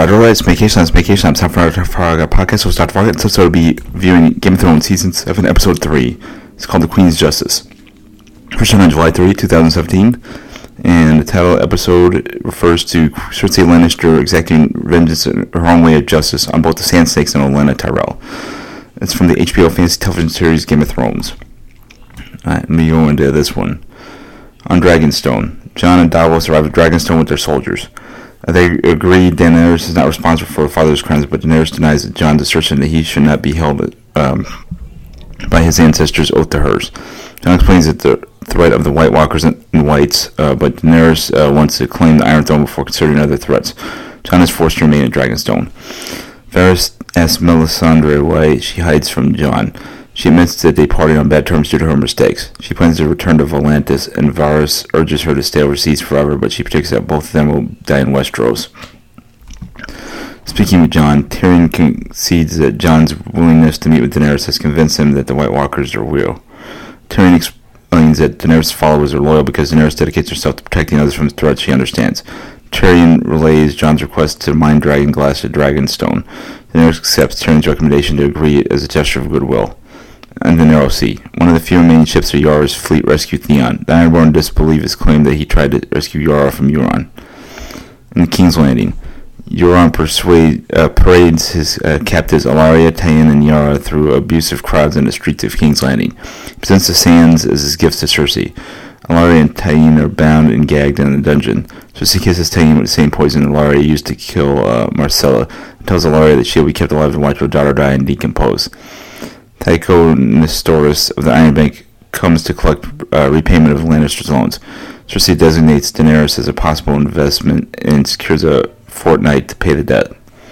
Roger. It's vacation. It's time for our podcast. We'll start the podcast. So we'll be viewing Game of Thrones Season 7, Episode 3. It's called The Queen's Justice. First on July 3, 2017. And the title of the episode refers to Cersei Lannister exacting vengeance in her own way of justice on both the Sand Snakes and Olenna Tyrell. It's from the HBO fantasy television series Game of Thrones. Alright, let me go into this one. On Dragonstone, Jon and Davos arrive at Dragonstone with their soldiers. They agree Daenerys is not responsible for her father's crimes, but Daenerys denies that Jon's assertion that he should not be held by his ancestors' oath to hers. Jon explains that the threat of the White Walkers and Whites, but Daenerys wants to claim the Iron Throne before considering other threats. Jon is forced to remain at Dragonstone. Varys asks Melisandre why she hides from Jon. She admits that they parted on bad terms due to her mistakes. She plans to return to Volantis, and Varys urges her to stay overseas forever, but she predicts that both of them will die in Westeros. Speaking with Jon, Tyrion concedes that Jon's willingness to meet with Daenerys has convinced him that the White Walkers are real. Tyrion explains that Daenerys' followers are loyal because Daenerys dedicates herself to protecting others from threats she understands. Tyrion relays Jon's request to mine dragon glass at Dragonstone. Daenerys accepts Tyrion's recommendation to agree as a gesture of goodwill. And the Narrow Sea. One of the few remaining ships of Yara's fleet rescued Theon. The Ironborn disbelieve his claim that he tried to rescue Yara from Euron. In the King's Landing, Euron parades his captives Ellaria, Tywin, and Yara through abusive crowds in the streets of King's Landing. He presents the sands as his gifts to Cersei. Ellaria and Tywin are bound and gagged in a dungeon. Cersei kisses Tywin with the same poison Ellaria used to kill Marcella, and tells Ellaria that she will be kept alive and watch her daughter die and decompose. Tycho Nestoris of the Iron Bank comes to collect repayment of Lannister's loans. Cersei designates Daenerys as a possible investment and secures a fortnight to pay the debt.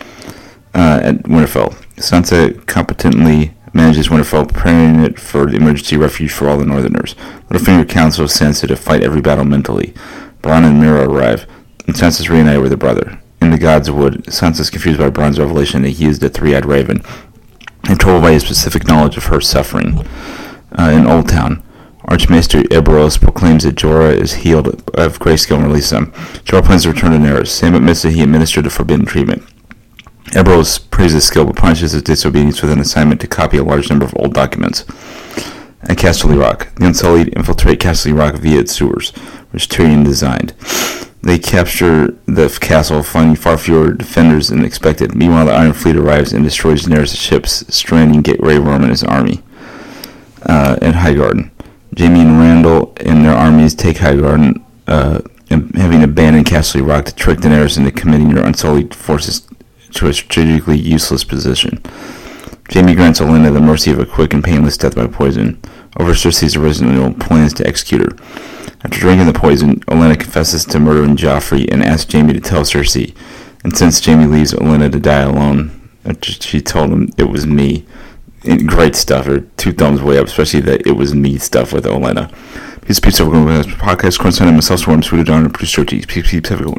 At Winterfell, Sansa competently manages Winterfell, preparing it for the emergency refuge for all the Northerners. Littlefinger counsels Sansa to fight every battle mentally. Bronn and Mira arrive, and Sansa's reunited with her brother. In the God's Wood, Sansa is confused by Bronn's revelation that he is the three-eyed raven, and told by his specific knowledge of her suffering. In Old Town, Archmaester Eberros proclaims that Jorah is healed of grayscale and releases him. Jorah plans to return to Daenerys. Sam admits that he administered the forbidden treatment. Eberros praises his skill but punishes his disobedience with an assignment to copy a large number of old documents. At Casterly Rock, the Unsullied infiltrate Casterly Rock via its sewers, which Tyrion designed. They capture the castle, finding far fewer defenders than expected. Meanwhile, the Iron Fleet arrives and destroys Daenerys' ships, stranding Grey Worm and his army. In Highgarden, Jaime and Randall and their armies take Highgarden, having abandoned Casterly Rock to trick Daenerys into committing her Unsullied forces to a strategically useless position. Jaime grants Olenna the mercy of a quick and painless death by poison, over Cersei's original plans to execute her. After drinking the poison, Olenna confesses to murdering Joffrey and asks Jaime to tell Cersei. And since Jaime leaves Olenna to die alone, she told him it was me. Great stuff, or two thumbs way up, especially that it was me stuff with Olenna. Peace, over podcast, Corn Son, and myself, Swarm, Sweeter Dawn, and Producer T. Peace, have a good one.